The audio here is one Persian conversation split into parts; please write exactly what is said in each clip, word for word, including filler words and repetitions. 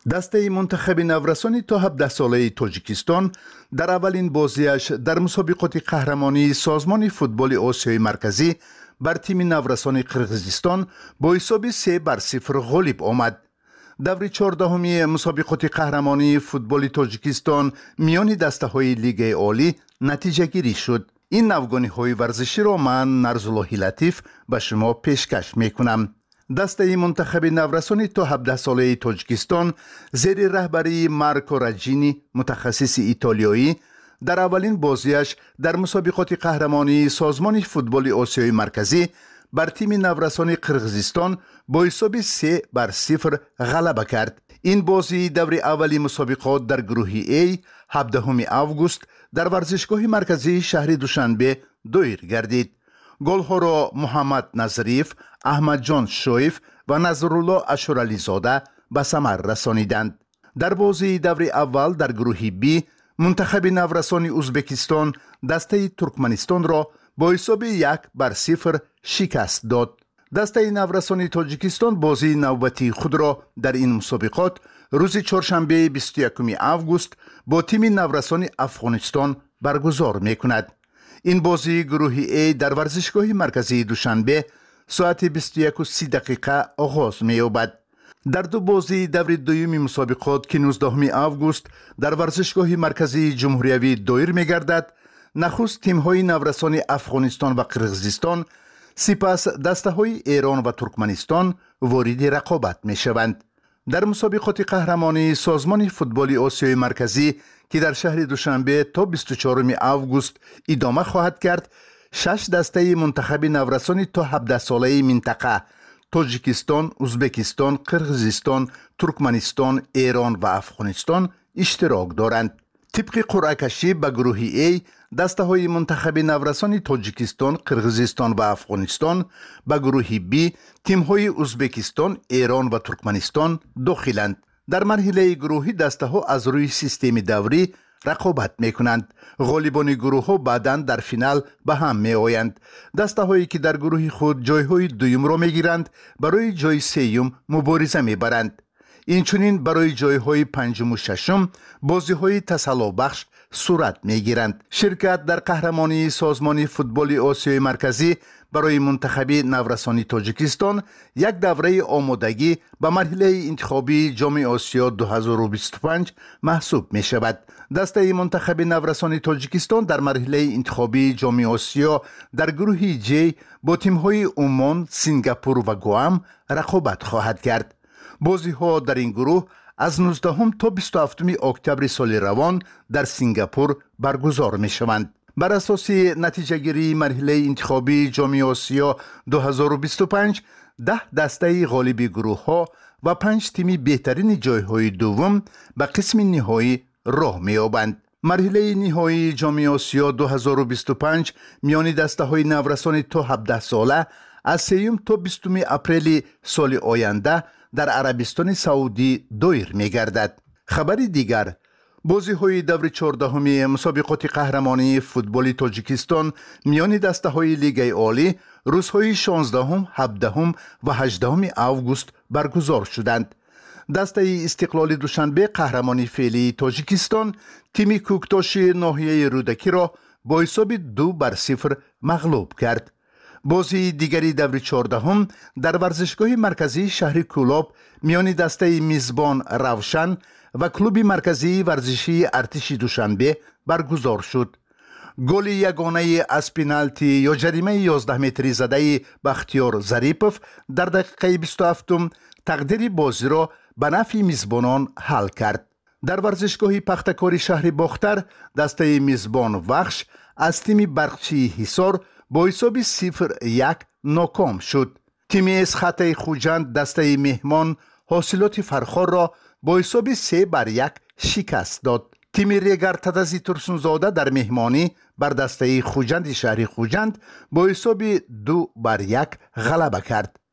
دسته منتخب نورسانی تا هفده ساله تاجیکستان در اولین بازیش در مسابقات قهرمانی سازمان فوتبال آسیای مرکزی بر تیم نورسان قرغیزستان با حساب سه بر صفر غالب آمد. دور چهاردهمی مسابقات قهرمانی فوتبال تاجیکستان میان دسته های لیگ عالی نتیجه گیری شد. این نوگانی های ورزشی را من نرزالله لطیف به شما پیشکش می کنم. دسته منتخب نورسانی تا هفده ساله تاجیکستان زیر رهبری مارکو راجینی متخصص ایتالیایی در اولین بازیش در مسابقات قهرمانی سازمان فوتبال آسیای مرکزی بر تیم نورسان قرغیزستان با حساب سه بر صفر غلبه کرد. این بازی دور اولی مسابقات در گروه ای هفدهم آگوست در ورزشگاه مرکزی شهر دوشنبه دایر گردید. گل‌ها را محمد نظریف، احمد جان شویف و نظرالله اشورالی زاده به ثمر رسانیدند. در بازی دور اول در گروه بی منتخب نورسان ازبکستان دسته ترکمنستان را با حساب یک بر صفر شکست داد. دسته نورسان تاجیکستان بازی نوبتی خود را در این مسابقات روز چهارشنبه بیست و یکم آگوست با تیم نورسان افغانستان برگزار می کند. این بازی گروه ای در ورزشگاه مرکزی دوشنبه ساعت بیست و یک و سی دقیقه آغاز می یابد. در دو بازی دور دومی مسابقات که نوزدهم آگوست در ورزشگاه مرکزی جمهوریوی دایر می گردد، نخست تیم های نورسان افغانستان و قرغیزستان، سپس دسته های ایران و ترکمنستان وارد رقابت می شوند. در مسابقات قهرمانی سازمان فوتبال آسیای مرکزی که در شهر دوشنبه تا بیست و چهارم آگوست ادامه خواهد کرد، شش دسته منتخب نورسان تا هفده ساله منطقه تاجیکستان، ازبکستان، قرغیزستان، ترکمنستان، ایران و افغانستان اشتراک دارند. طبق قرعه کشی به گروه ای دسته های منتخب نورسان تاجیکستان، قرغیزستان و افغانستان، به گروه بی تیم های ازبکستان، ایران و ترکمنستان داخلند. در مرحله گروهی دسته ها از روی سیستم دوری رقابت می کنند. غالبان گروه ها بعداً در فینال به هم می آیند. دسته هایی که در گروه خود جای های دویم را می گیرند برای جای سوم مبارزه می برند. اینچنین برای جای های پنجم و ششم بازی های تسلا بخش صورت می گیرند. شرکت در قهرمانی سازمان فوتبال آسیای مرکزی برای منتخب نورسان تاجیکستان یک دوره آمادگی به مرحله انتخابی جام آسیا دو هزار و بیست و پنج محسوب می شود. دسته منتخب نورسان تاجیکستان در مرحله انتخابی جام آسیا در گروه جی با تیم های عمان، سنگاپور و گوام رقابت خواهد کرد. بازی ها در این گروه از نوزدهم تا بیست و هفتم اکتبر سال روان در سنگاپور برگزار می شوند. بر اساس نتیجه گیری مرحله انتخابی جام آسیا دو هزار و بیست و پنج ده دسته غالب گروه ها و پنج تیمی بهترین جای های دوم به قسم نهایی راه می یابند. مرحله نهایی جام آسیا دو هزار و بیست و پنج میان دسته های نورسان تا هفده ساله از سوم تا بیستم اپریل سال آینده در عربستان سعودی دایر می گردد. خبر دیگر، بازی های دور چهاردهمی مسابقات قهرمانی فوتبال تاجیکستان میان دسته های لیگ عالی روزهای شانزدهم، هفدهم و هجدهم آگوست برگزار شدند. دسته استقلال دوشنبه قهرمانی فعلی تاجیکستان تیم کوکتاش ناحیه رودکی را با حساب دو بر صفر مغلوب کرد. بازی دیگری دور چهاردهم در ورزشگاه مرکزی شهر کولاب میان دسته میزبان روشن و کلوب مرکزی ورزشی ارتش دوشنبه برگزار شد. گل یگانه از پنالتی یا جریمه یازده متری زده بختیار ظریفов در دقیقه بیست و هفتم تقدیر بازی را به نفع میزبانان حل کرد. در ورزشگاه پختکاری شهر باختر دسته میزبان وخش از تیم برقچی حصار با حساب صفر یک ناکام شد. تیم اسخط خوجند دسته مهمان حاصلات فرخار را با حساب سه بر یک شکست داد. تیم ریگر تدزی ترسونزاده در مهمانی بر دسته خوجند شهر خوجند با حساب دو بر یک غلبه کرد.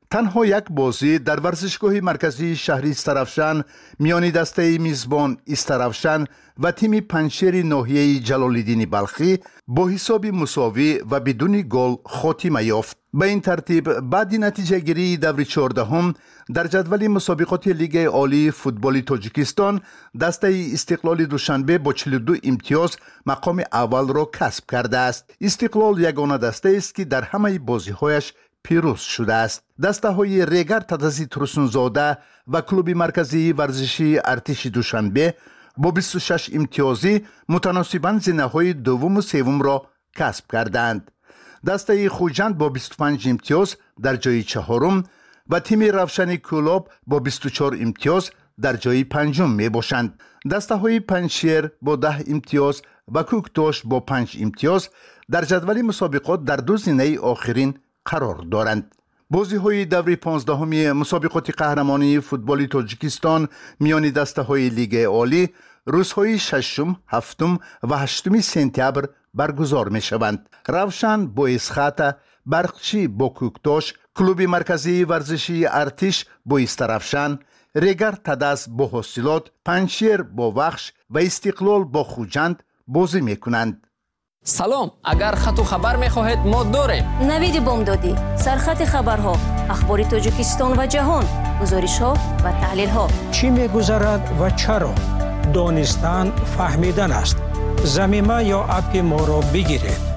تنها یک بازی در ورزشگاه مرکزی شهری استرافشان میان دسته میزبان استرافشان و تیم پنشیر ناحیه جلال‌الدین بلخی با حساب مساوی و بدون گل خاتمه یافت. به این ترتیب بعد نتیجه گیری دور چهاردهم در جدول مسابقات لیگ عالی فوتبال تاجیکستان دسته استقلال دوشنبه با چهل و دو امتیاز مقام اول را کسب کرده است. استقلال یگانه دسته است که در همه بازی‌هایش پیروز شده است. دسته های ریگر تدزی ترسونزاده و کلوب مرکزی ورزشی ارتش دوشنبه با بیست و شش امتیازی متناسباً زینه های دوم و سوم را کسب کردند. دسته خوجند با بیست و پنج امتیاز در جای چهارم و تیم روشن کلوب با بیست و چهار امتیاز در جای پنجم می باشند. دسته های پنشیر با ده امتیاز و کوکتوش با پنج امتیاز در جدول مسابقات در دو زینه آخرین قرار دارند. بازی های دوره پانزدهم مسابقات قهرمانی فوتبال تاجیکستان میان دسته های لیگ عالی روزهای ششم، هفتم و هشتم سپتامبر برگزار می شوند. روشن با اسخات، برقچی با کوکتاش، کلوب مرکزی ورزشی ارتش با استرافشان، ریگر تدز با حاصلات، پنشیر با وخش و استقلال با خوجند بازی می کنند. سلام، اگر خط و خبر می خواهید ما داریم. نوید بامدادی، سرخط خبرها، اخبار تاجیکستان و جهان، گزارش ها و تحلیل ها. چی می گذرد و چرا؟ دانستن فهمیدن است. زمینه یا اپ ما را بگیرید.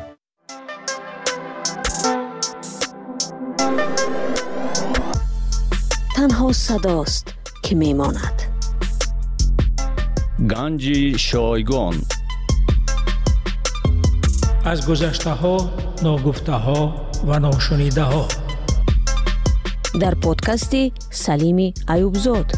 تنها صداست که می ماند. گنج شایگان. از گذشته ها، ناگفته ها و ناشنیده ها. در پادکستی سلیمی ایوبزاد.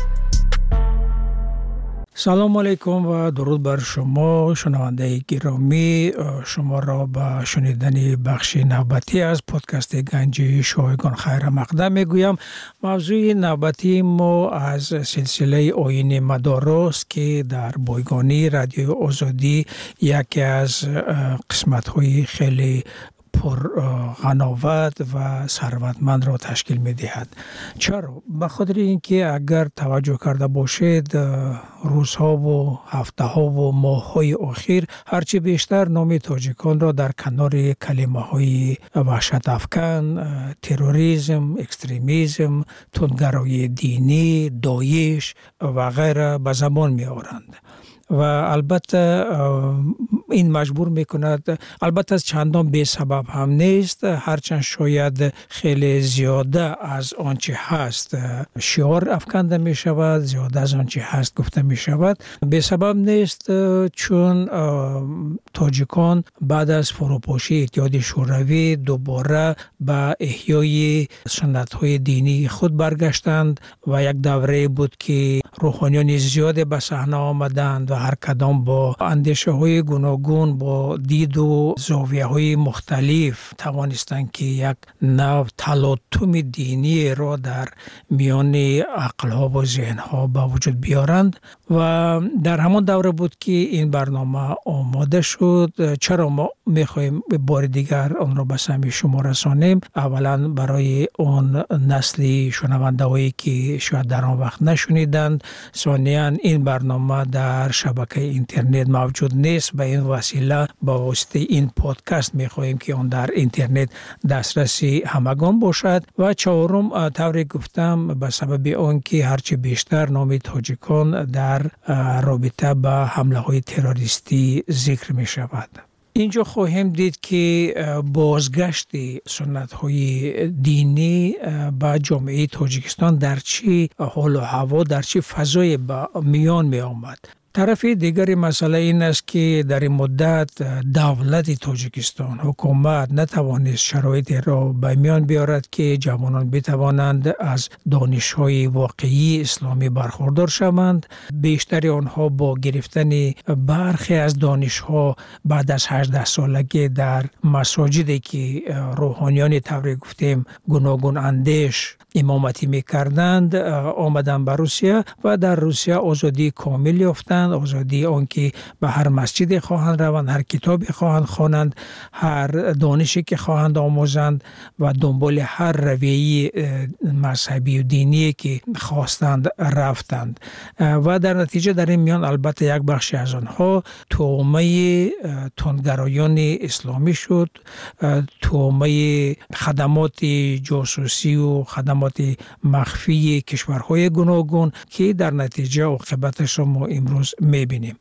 سلام علیکم و درود بر شما شنونده گرامی. شما را به شنیدن بخش نوبتی از پادکست گنج شایگان خیر مقدم میگویم. موضوع نوبتی ما از سلسله آیین مدارس که در بایگانی رادیو آزادی یکی از قسمت های خیلی پر غناوت و ثروتمند را تشکیل می دهد. چرا؟ به خاطر اینکه اگر توجه کرده باشید روزها و هفته ها و ماه های اخیر هرچی بیشتر نام تاجیکان را در کنار کلمه های وحشت افکن، تروریسم، اکستریمیسم، تندگرایی دینی، داعش و غیره به زبان می آورند. و البته این مجبور میکند، البته چندان بی سبب هم نیست، هرچند شاید خیلی زیاده از آنچه هست شعار افکنده می شود، زیاده از آنچه هست گفته می شود. بی سبب نیست، چون تاجیکان بعد از فروپاشی اتحاد شوروی دوباره به احیای سنت های دینی خود برگشتند و یک دوره بود که روحانیان زیاد به صحنه آمدند و هر کدام با اندیشه های گوناگون، با دید و زاویه های مختلف توانستند که یک نوع تلاطم دینی را در میان عقل ها و ذهن ها به وجود بیارند و در همان دوره بود که این برنامه آماده شد. چرا ما میخوایم بار دیگر آن را به سمع شما رسانیم؟ اولا برای اون نسلی شنونده هایی که شاید در آن وقت نشنیدند، ثانیاً این برنامه در شبکه اینترنت موجود نیست، به این وسیله با واسطه این پادکست میخواهیم که اون در اینترنت دسترسی همگان باشد و چهارم طوری گفتم به سبب اون که هرچی بیشتر نام تاجیکان در رابطه با حمله های تروریستی ذکر می شود. اینجا خواهیم دید که بازگشت سنت های دینی به جامعه تاجیکستان در چی حال و هوا، در چی فضای به میان می آمد. طرف دیگری مسئله این است که در این مدت دولت تاجیکستان، حکومت نتوانست شرایطی را به میان بیارد که جوانان بتوانند از دانش‌های واقعی اسلامی برخوردار شوند. بیشتر آنها با گرفتن برخی از دانش‌ها بعد از هجده سالگی در مساجدی که روحانیان طوری گفتیم گوناگون اندیش امامتی میکردند آمدن به روسیه و در روسیه آزادی کامل یافتند، آزادی آنکه به هر مسجد خواهند روند، هر کتابی خواهند خواندند، هر دانشی که خواهند آموزند و دنبال هر رویه مذهبی و دینی که خواستند رفتند. و در نتیجه در این میان البته یک بخشی از آنها تومه تندگرایان اسلامی شد، تومه خدمات جاسوسی و خدمات مخفی کشورهای گوناگون که در نتیجه عاقبتش را ما امروز میبینیم.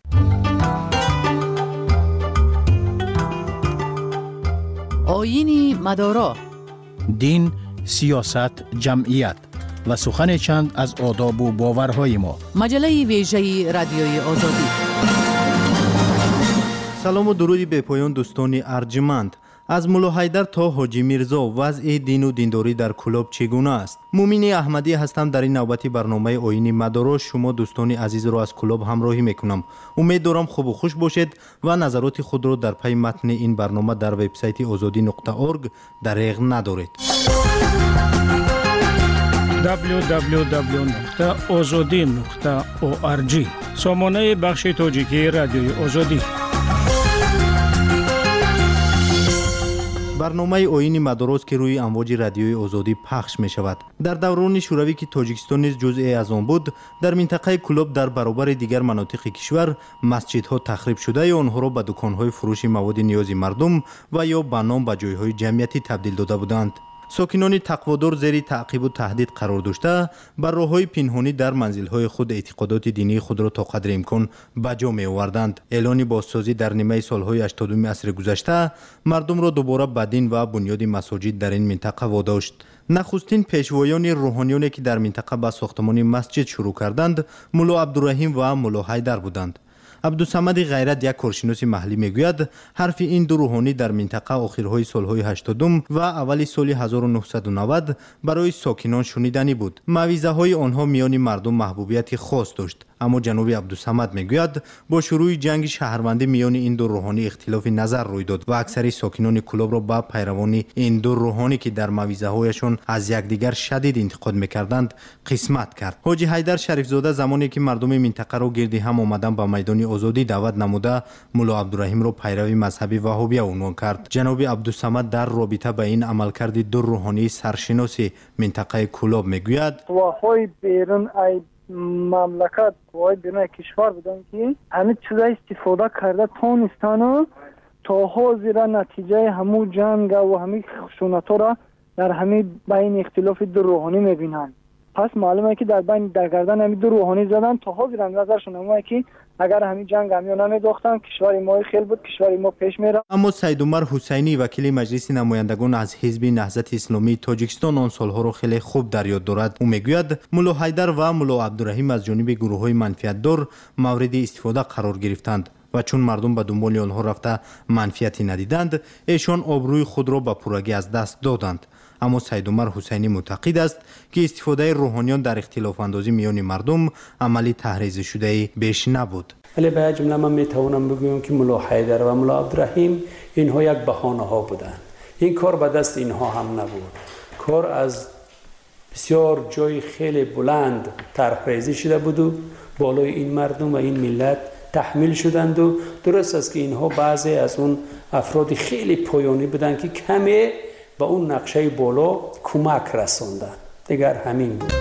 آیین مدارا، دین، سیاست، جمعیت و سخن چند از آداب و باورهای ما. مجله ویژه رادیوی آزادی. سلام و درودی به پایان دوستان ارجمند. از مولا حیدر تا حاجی میرزا وضع دین و دینداری در کلوب چگونه است؟ مومین احمدی هستم. در این نوبتی برنامه آیین مدارا شما دوستان عزیز را از کلوب همراهی میکنم. امید دارم خوب و خوش باشید و نظرات خود را در پی متن این برنامه در وبسایت آزادی نقطه اورگ دریغ ندارید. دبلیو دبلیو دبلیو نقطه آزادی نقطه او آر جی سامانه بخش تاجیکی رادیوی آزادی. برنامه آیین مدارس که روی امواج رادیوی آزادی پخش می شود. در دوران شوروی که تاجیکستان نیز جزئی از آن بود، در منطقه کلوب در برابر دیگر مناطق کشور مسجدها تخریب شده یا آنها را به دکانهای فروش مواد نیاز مردم و یا به نام به جایهای جمعیتی تبدیل داده بودند. ساکنان تقوادار زیر تعقیب و تهدید قرار داشته بر راه‌های پنهانی در منزل‌های خود اعتقادات دینی خود را تا قدر امکان به جا می‌آوردند. اعلان بازسازی در نیمه سال‌های هشتادم عصر گذشته مردم را دوباره به دین و بنیاد مساجد در این منطقه واداشت. نخستین پیشوایان روحانیانی که در منطقه به ساختمان مسجد شروع کردند مولا عبدالرحیم و مولا حیدر بودند. عبدالصمد غیرت یک کارشناس محلی میگوید حرف این دو روحانی در منطقه آخرهای سالهای هشتادم و اول سال هزار و نهصد و نود برای ساکنان شنیدنی بود. موعظه های آنها میان مردم محبوبیت خاص داشت. اما جناب عبدالصمد میگوید با شروع جنگ شهروندی میان این دو روحانی اختلاف نظر روی داد و اکثر ساکنان کلوب را با پیروانی این دو روحانی که در موعظه هایشان از یکدیگر شدید انتقاد میکردند قسمت کرد. حاجی حیدر شریف زاده زمانی که مردم منطقه را گردی هم آمدن به میدان آزادی دعوت نموده مولا عبدالرحیم را پیروی مذهبی وهابی عنوان کرد. جناب عبدالصمد در رابطه با این عملکرد دو روحانی سرشناس منطقه کلوب میگوید وهای بیرون ای مملکت وای بیرون کشور بودن که همه چیزای استفاده کرده تونستن تا حاضر نتیجه همو جنگ و همه خشونت‌ها را در همه بین اختلاف دو روحانی میبینن. پس معلومه که در بین در گردن همین دو روحانی زدن تا حاضر نظرشون همه که اگر همین جنگ همیو نمیداختن کشور ما خیلی بود، کشور ما پیش میره. اما سید عمر حسینی وکیل مجلس نمایندگان از حزب نهضت اسلامی تاجیکستان آن سالها را خیلی خوب در یاد دارد. او میگوید مولا حیدر و مولا عبدالرحیم از جانب گروه‌های منفعت‌دار مورد استفاده قرار گرفتند و چون مردم به دنبال آنها رفته منفعتی ندیدند ایشان آبروی خود را به پورگی از دست دادند. اما سید عمر حسینی معتقد است که استفاده روحانیان در اختلاف اندازی میان مردم عملی تحریض شده بیش نبود. ولی به جمله من میتوانم بگویم که مولا حیدر و مولا عبدالرحیم اینها یک بهانه ها بودند. این کار به دست اینها هم نبود. کار از بسیار جای خیلی بلند طرحریزی شده بود و بالای این مردم و این ملت تحمیل شدند و درست است که اینها بعضی از اون افراد خیلی پایانی بودند که کمی با اون نقشه بالا کمک رساندن. دیگر همین بود.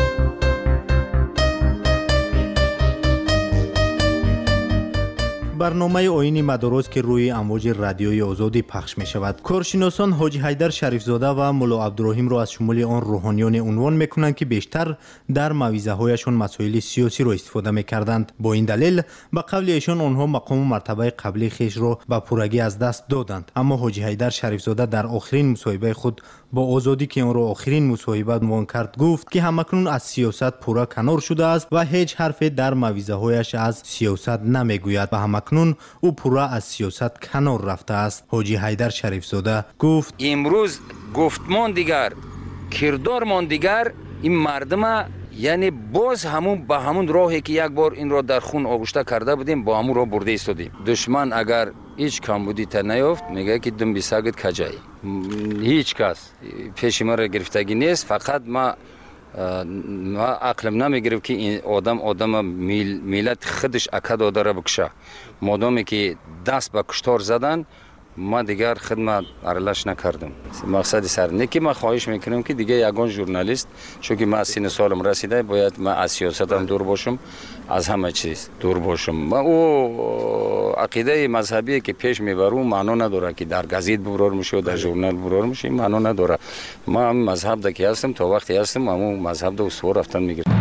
برنامه آیین مدارس که روی امواج رادیوی آزادی پخش می شود. کارشناسان حاجی حیدر شریف زاده و مولا عبدالرحیم را از شمول آن روحانیان عنوان می کنند که بیشتر در موعظه هایشان مسائل سیاسی را استفاده می کردند. با این دلیل به قول ایشان آنها مقام و مرتبه قبلی خیش را به پورگی از دست دادند. اما حاجی حیدر شریف زاده در آخرین مصاحبه خود با آزادی که آن را آخرین مصاحبه عنوان کرد گفت که همکنون از سیاست پورا کنار شده است و هیچ حرفی در موعظه هایش از سیاست نمیگوید و همکنون او پورا از سیاست کنار رفته است. حاجی حیدر شریف زاده گفت امروز گفتمان دیگر کردارمان دیگر این مردم یعنی باز همون به همون راهی که یک بار این را در خون آغشته کرده بودیم با همون را برده ایستادیم. دشمن اگر هیچ کمبودی تا نیافت میگه که دم بی سگت کجایی. هیچ کس پیش ما را گرفتگی نیست. فقط ما ما عقلم نمیگیره که این آدم آدم میل ملت خودش اکا داده را بکشه. مادامی که دست به کشتار زدن ما دیگر خدمت ارلش نکردم. مقصد سر نه که ما خواهش میکنم که دیگه یگان ژورنالیست، چون که ما سن سالم رسیده باید ما از سیاستم دور باشم، از همه چیز دور باشم. ما او عقیده مذهبی که پیش میبرم معنا نداره که در گزیت برار میشه و در ژورنال برار میشه، معنا نداره. ما مذهب دکی هستم تا وقتی هستم اما مذهب دو سوار رفتن میگیرم.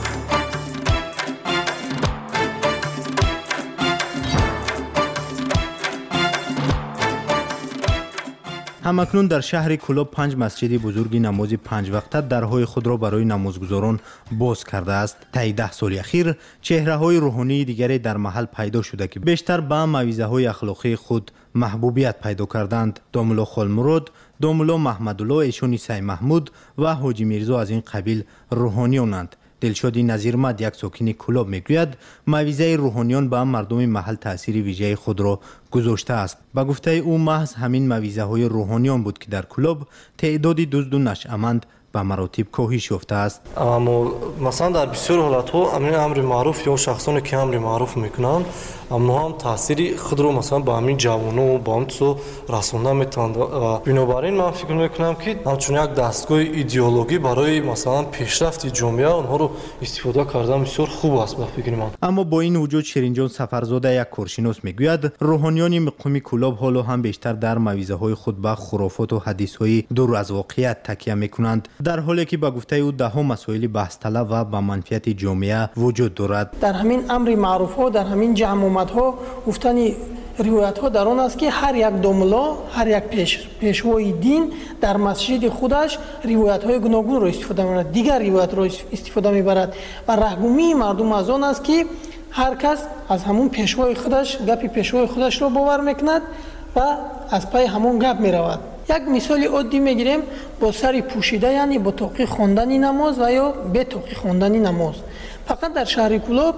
همکنون در شهر کلوب پنج مسجد بزرگ نماز پنج وقته درهای خود را برای نمازگزاران باز کرده است. طی ده سال اخیر چهره های روحانی دیگری در محل پیدا شده که بیشتر به موعظه های اخلاقی خود محبوبیت پیدا کردند. داملا خالمراد، داملا محمدالله ایشون عیسی محمود و حاجی میرزا از این قبیل روحانیانند. دلشادی نظیرمد یک ساکن کلوب میگوید موعظه روحانیان به مردم محل تاثیر ویژه خود را گذاشته است. با گفته او محض همین موعظه های روحانیان بود که در کلوب تعداد دزد و نشأمند به مراتب کاهش یافته است. اما مثلا در بسیار حالت ها امر امر معروف یا شخصانی که امر معروف میکنند اما هم تاثیر خود رو مثلا با همین جوانو و با همچو رسوندن میتوند. بنابراین من فکر میکنم که همچون یک دستگاه ایدئولوژی برای مثلا پیشرفت جامعه اونها رو استفاده کردن بسیار خوب است به فکر من. اما با این وجود شیرینجان سفرزاده یک کارشناس میگوید روحانیان مقامی کلوب حالا هم بیشتر در موعظه های خود به خرافات و حدیث های دور از واقعیت تکیه میکنند، در حالی که با گفته او ده ها مسائل بحث طلب و با منفعت جامعه وجود دارد. در همین امر معروف ها، در همین جمع ها گفتن روایت ها در آن است که هر یک دوملا، هر یک پیش پیشوای دین در مسجد خودش روایت های گوناگون را استفاده می‌کند، دیگر روایت را استفاده می‌برد و رهگمی مردم از آن است که هر کس از همون پیشوای خودش گپی پیشوای خودش را باور می‌کند و از پای همون گپ می‌رود. یک مثال عادی می‌گیریم با سری پوشیده، یعنی با توقی خواندن نماز و یا به توقی خواندن نماز. فقط در شهر کلوب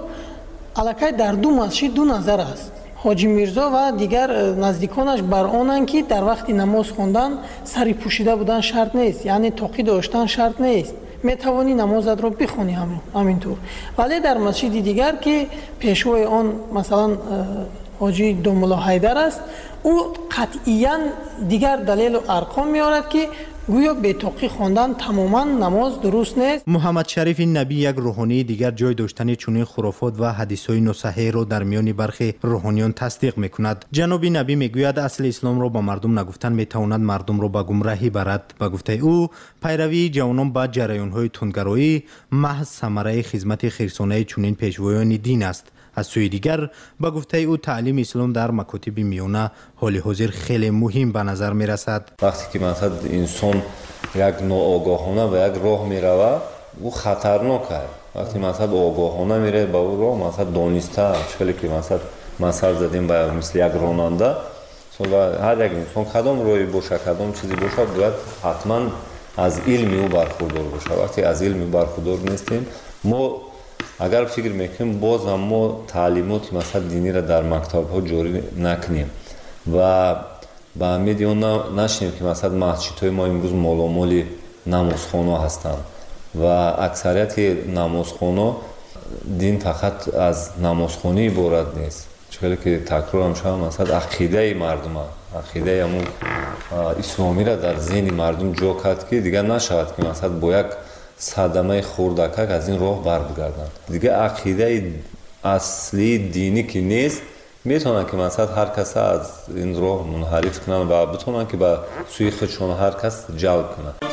الکی در دو مسجد دو نظر است. حاجی میرزا و دیگر نزدیکانش بر آنند که در وقت نماز خواندن سری پوشیده بودن شرط نیست، یعنی توقی داشتن شرط نیست، میتوانی نمازت را بخوانی همین همینطور. ولی در مسجد دیگر که پیشوای آن مثلا حاجی دوملا حیدر است، او قطعیاً دیگر دلیل و ارقام میارد که گویا به توقی خواندن تماما نماز درست نیست. محمد شریف نبی یک روحانی دیگر جای داشتن چنین خرافات و حدیث‌های ناصحیح را در میان برخی روحانیان تصدیق میکند. جناب نبی میگوید اصل اسلام را با مردم نگفتن میتواند مردم را به گمراهی برد. با گفته او پیروی جوانان با جریان‌های تندگرایی محض ثمره خدمت خیرسانه چنین پیشوایان دین است. از سوی دیگر با گفته او تعلیم اسلام در مکاتب میانه حال حاضر خیلی مهم به نظر می رسد. وقتی که مثلا انسان یک ناآگاهانه و یک راه می رود او خطرناک است. وقتی مثلا آگاهانه میره با او راه مثلا دانسته چطوری که مثلا مثلا زدیم با مثل یک راننده هر یک انسان کدام راهی باشه کدام چیزی باشه باید حتما از علم او برخوردار باشه. وقتی از علم برخوردار نیستیم ما اگر فکر میکنیم باز هم ما تعلیمات مثلا دینی را در مکتب ها جاری نکنیم و به امید اون نشیم که مثلا مسجد های ما امروز مالامال نمازخانه هستند و اکثریت نمازخانه دین فقط از نمازخانه عبارت نیست، چون که تکرار هم شد مثلا عقیده مردم عقیده همون اسلامی را در ذهن مردم جا کرد که دیگر نشود که مثلا با یک صدمه خوردکک از این راه بر بگردند. دیگه عقیده اصلی دینی که نیست میتونن که مثلا هر کس از این راه منحرف کنن و بتونن که به سوی خودشون هر کس جلب کنن.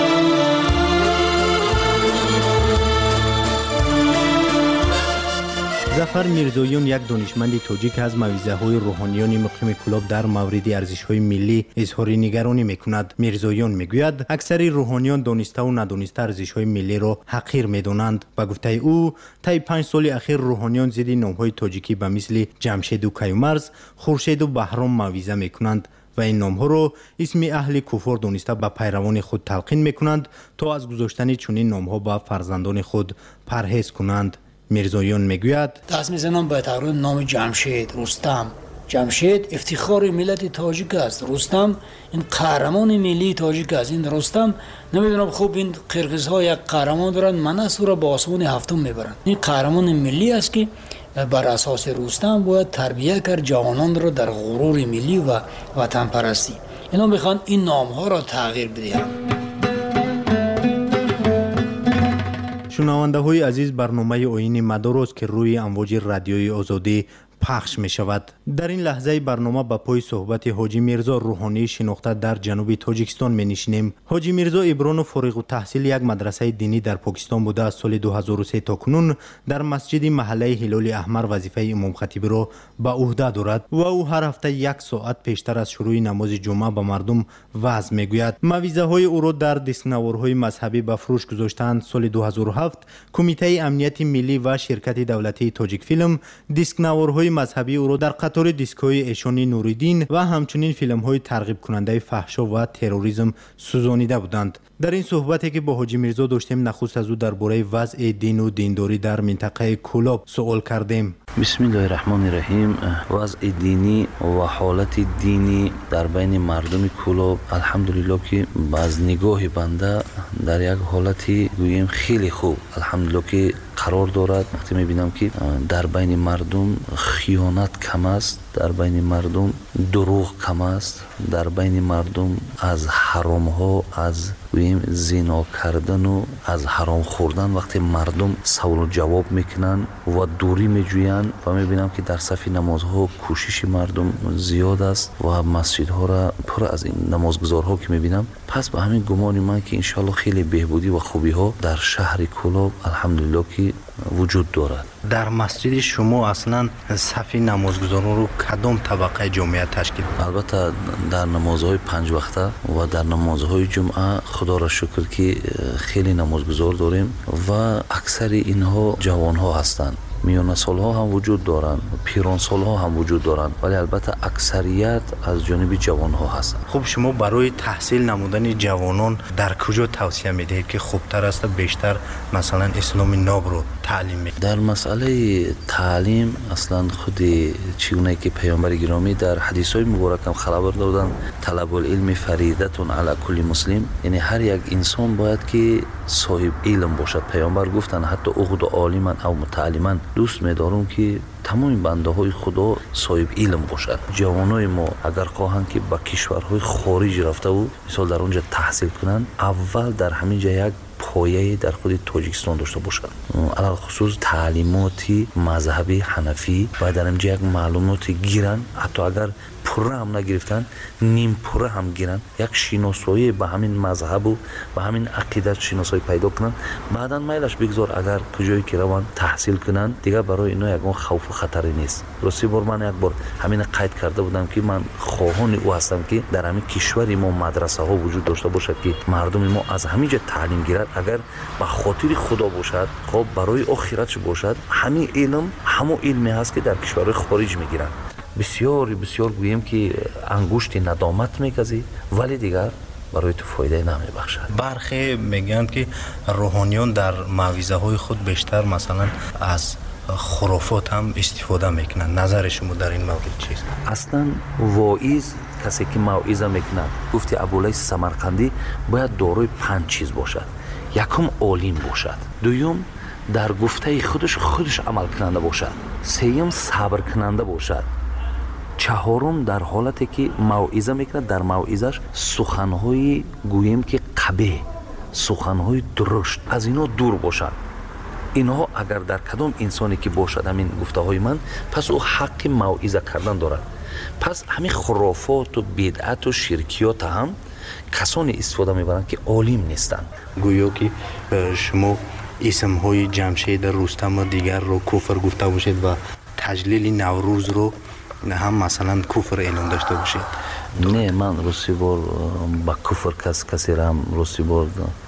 ظفر میرزاییان یک دانشمند تاجیک از موعظه های روحانیان مقیم کلوب در مورد ارزش های ملی اظهار نگرانی میکند. میرزاییان میگوید اکثر روحانیان دانسته و ندانسته ارزش های ملی را حقیر میدانند. با گفته او طی پنج سال اخیر روحانیان زیر نام های تاجیکی به مثل جمشید و کیومرث، خورشید و بهرام موعظه میکنند و این نام ها رو اسم اهل کفر دانسته به پیروان خود تلقین میکنند تا از گذاشتن چنین نام ها به فرزندان خود پرهیز کنند. میرزاییان میگوید دست میزنم به تقریبا نام جمشید، رستم، جمشید افتخار ملت تاجیک است، رستم این قهرمان ملی تاجیک است. این رستم نمیدونم خوب این قرقیزها یک قهرمان دارن، منصور را با آسمان هفتم میبرن. این قهرمان ملی است که بر اساس رستم باید تربیت کرد جوانان را در غرور ملی و وطن پرستی. اینا میخوان این نام ها را تغییر بدهند. شنونده های عزیز، برنامه آیین مدارست که روی امواج رادیوی آزادی پخش می شود. در این لحظه برنامه با پای صحبت حاجی میرزا روحانی شناخته در جنوب تاجیکستان می نشینیم. حاجی میرزا ابران فارغ التحصیل یک مدرسه دینی در پاکستان بوده. از سال دو هزار و سه تا کنون در مسجد محله هلال احمر وظیفه امام خطیب را به عهده دارد و او هر هفته یک ساعت پیشتر از شروع نماز جمعه به مردم وعظ می گوید. موعظه های او را در دیسکنوارهای مذهبی به فروش گذاشتند. سال دو هزار و هفت کمیته امنیت ملی و شرکت دولتی تاجیک فیلم دیسکنوارهای مذهبی او را در قطار دیسکوی ایشانی نوریدین و همچنین فیلم های ترغیب کننده فحشا و تروریسم سوزانیده بودند. در این صحبتی که با حاجی میرزا داشتیم، نخست از او درباره وضع دین و دینداری در منطقه کولاب سوال کردیم. بسم الله الرحمن الرحیم. وضع دینی و حالت دینی در بین مردم کولاب الحمدلله که باز نگاه بنده در یک حالتی گوییم خیلی خوب الحمدلله که قرار دارد. وقتی میبینم که در بین مردم خیانت کم است، در بین مردم دروغ کم است، در بین مردم از حرام ها، از گوییم زنا کردن و از حرام خوردن وقتی مردم سوال و جواب میکنن و دوری میجوین و میبینم که در صف نمازها کوشش مردم زیاد است و مسجدها را پر از این نمازگزارها که میبینم. پس به همین گمان من که انشالله خیلی بهبودی و خوبی ها در شهر کولاب الحمدلله که وجود دارد. در مسجد شما اصلا صف نمازگزاران رو کدام طبقه جامعه تشکیل؟ البته در نمازهای پنج وقته و در نمازهای جمعه خدا را شکر که خیلی نمازگزار داریم و اکثر اینها جوان ها هستند. میان سال ها هم وجود دارند، پیران سال ها هم وجود دارند، ولی البته اکثریت از جانب جوان ها هستند. خب شما برای تحصیل نمودن جوانان در کجا توصیه میدهید که خوبتر است بیشتر مثلا اسلام ناب رو تعلیم میدهید؟ در مسئله تعلیم اصلا خود چگونه که پیامبر گرامی در حدیث های مبارک هم خبر دادن طلب العلم فریضه علی کل مسلم، یعنی هر یک انسان باید که صاحب علم باشد. پیامبر گفتن حتی اغد عالما او متعلما، دوست می‌دارم که تمام بنده های خدا صاحب علم باشد. جوانای ما اگر خواهند که به کشورهای خارج رفته و مثال در اونجا تحصیل کنند، اول در همین جا یک پایه در خود تاجیکستان داشته باشند، علل خصوص تعلیماتی مذهبی حنفی و در اینجا یک معلوماتی گیرن، حتی اگر پره هم نگرفتن نیم پره هم گیرن، یک شناسایی به همین مذهب و به همین عقیدت شناسایی پیدا کنن. بعداً میلش بگذار اگر کجایی که روان تحصیل کنن دیگه برای اینا یکون خوف و خطری نیست. راستی بار من یک بار همین قید کرده بودم که من خواهان او هستم که در همین کشور ما مدرسه ها وجود داشته باشد که مردم ما از همینجا تعلیم گیرد، اگر به خاطر خدا باشد، خب برای آخرتش باشد. همین علم همون علمی هست که در کشور خارج میگیرن. بسیار بسیار گوییم که انگشت ندامت میکزی ولی دیگر برای تو فایده نمیبخشد. برخی میگن که روحانیان در موعظه های خود بیشتر مثلا از خرافات هم استفاده میکنن. نظر شما در این مورد چیست؟ اصلا واعظ کسی که موعظه میکنه، گفتی ابولیث سمرقندی، باید دارای پنج چیز باشد. یکم عالم باشد، دوم در گفته خودش خودش عمل کننده باشد، سوم صبر کننده باشد، چهارم در حالتی که موعظه میکنه در موعظش سخنهای گوییم که قبیح، سخنهای درشت از اینا دور باشد. اینها اگر در کدام انسانی که باشد همین گفته های من، پس او حق موعظه کردن دارد. پس همین خرافات و بدعت و شرکیات هم کسانی استفاده میبرند که عالم نیستند. گویا که شما اسم های جمشید رستم و دیگر رو کفر گفته باشید و تجلیل نوروز رو هم مثلا کفر اعلام داشته باشید. نه، من روسی بار با کفر کس کسی را هم روسی بار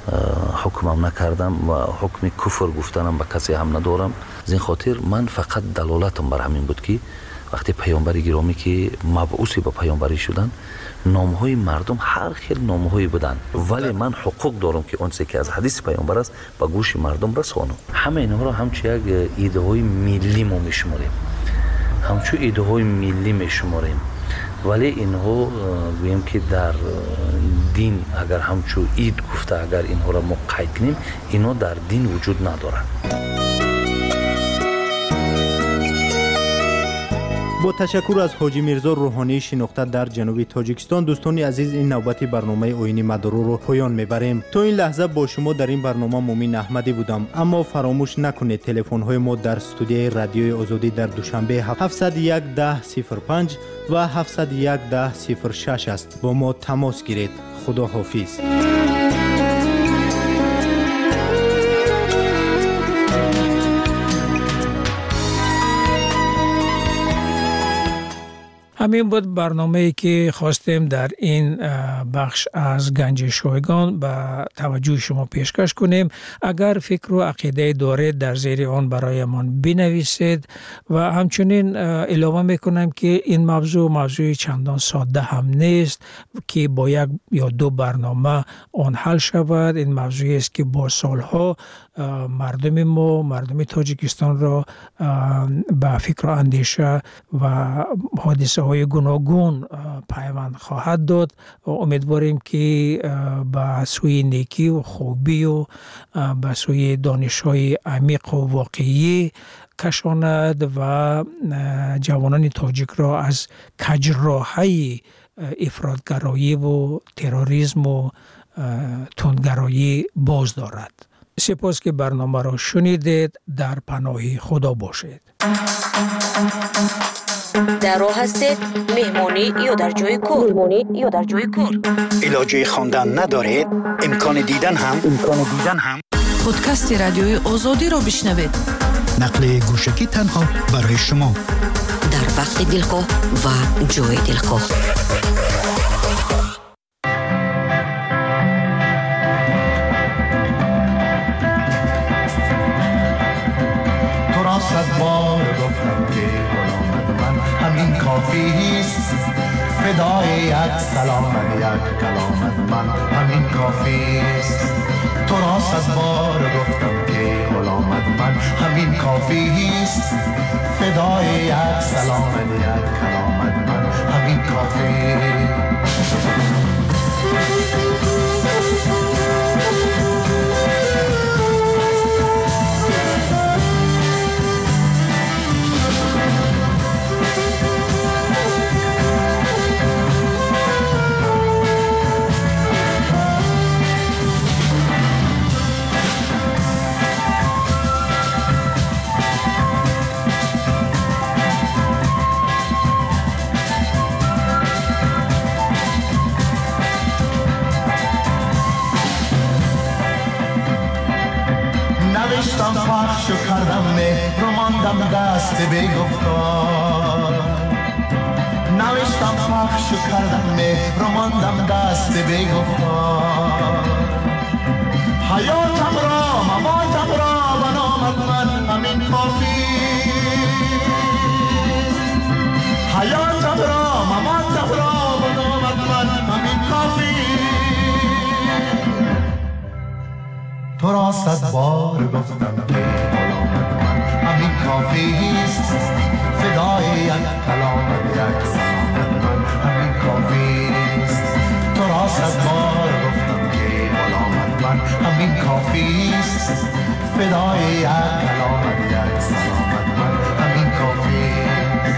حکمم نکردم و حکم کفر گفتنم با کسی هم ندارم. از این خاطر من فقط دلالتم بر همین بود که وقتی پیامبر گرامی که مبعوثی با پیامبری شدن، نامهای مردم هر خیل نامهایی بودن، ولی من حقوق دارم که اون چیزی که از حدیث پیامبر است با گوش مردم رسانم. همه اینها را همچون یک ایده های ملی ما میشماریم. همچون ایده های ملی میشماریم، ولی اینها گویم که در دین اگر همچون اید گفته اگر اینها را ما قید کنیم، اینها در دین وجود ندارند. با تشکر از حاجی میرزا روحانی شناخته در جنوب تاجیکستان، دوستان عزیز این نوبت برنامه آیین مادارو رو پایان میبریم. تا این لحظه با شما در این برنامه مومن احمدی بودم، اما فراموش نکنید تلفن های ما در استودیوی رادیوی آزادی در دوشنبه هفتصد و یک ده صفر پنج و هفتصد و یک ده صفر شش است. با ما تماس گیرید. خدا حافظ. همین بود برنامه‌ای که خواستیم در این بخش از گنج شایگان به توجه شما پیشکش کنیم. اگر فکر و عقیده دارید در زیر آن برایمان بنویسید و همچنین علاوه میکنم که این موضوع موضوع چندان ساده هم نیست که با یک یا دو برنامه آن حل شود. این موضوعی است که با سالها مردم ما، مردم تاجیکستان را به فکر و اندیشه و حادثه های گوناگون پیوند خواهد داد و امیدواریم که به سوی نیکی و خوبی و به سوی دانش های عمیق و واقعی کشاند و جوانان تاجیک را از کجراهی افراطگرایی و تروریسم و تندگرایی باز دارد. سپاس که برنامه را شنیدید. در پناه خدا باشید. در راه هستید؟ مهمانی یا در جای کار؟ مهمانی یا در جای کار؟ علاجه خواندن ندارید؟ امکان دیدن هم؟ امکان دیدن هم؟ پادکست رادیوی آزادی را بشنوید. نقل گوشکی تنها برای شما. در وقت دلخواه و جای دلخواه. صد بار گفتم که غلامت من همین کافیست، فدای یک سلامت یک کلامت من همین کافیست. تو را صد بار گفتم که غلامت من همین کافیست، فدای یک سلامت یک کلامت من همین کافیست. نوشتم پخش و کردم مهر و ماندم دست بی گفتار. نوشتم پخش و کردم مهر و ماندم دست بی گفتار. حیاتم را مماتم را و نامت من همین کافیست. حیاتم را مماتم را و نامت من همین کافیست. تو را صد بار گفتم که غلامت من همین کافیست، فدای یک کلامت یک سلامت من همین کافیست. تو را صد بار گفتم که غلامت من همین کافیست، فدای یک کلامت یک سلامت من همین کافیست.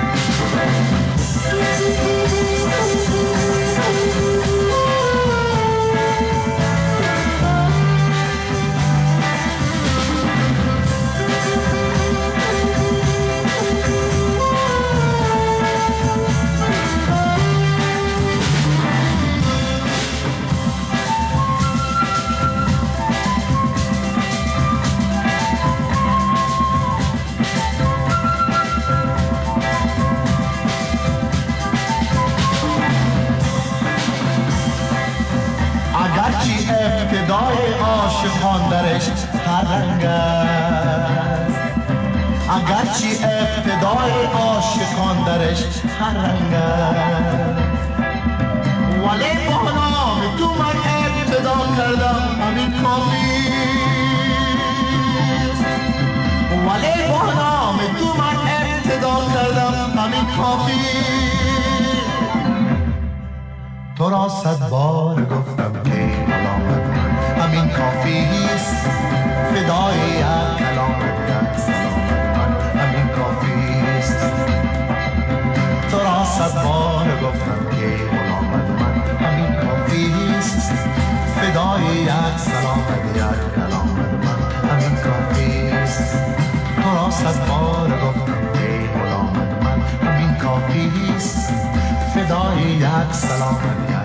اگرچه ابتدای عاشقان درش هر رنگ است، اگرچه ابتدای عاشقان درش هر رنگ است، ولی با نام تو من ابتدا کردم همین کافیست. ولی با نام تو من ابتدا کردم همین همین کافی. تو را صد بار گفتم که غلامت من همین کافی است، فدای یک کلامت یک سلامت من همین کافی است. تو را صد بار گفتم که غلامت من همین کافی است، فدای یک سلامت یک کلامت من همین کافی است. تو را صد بار گفتم که غلامت من همین کافی است، فدای یک سلامت یک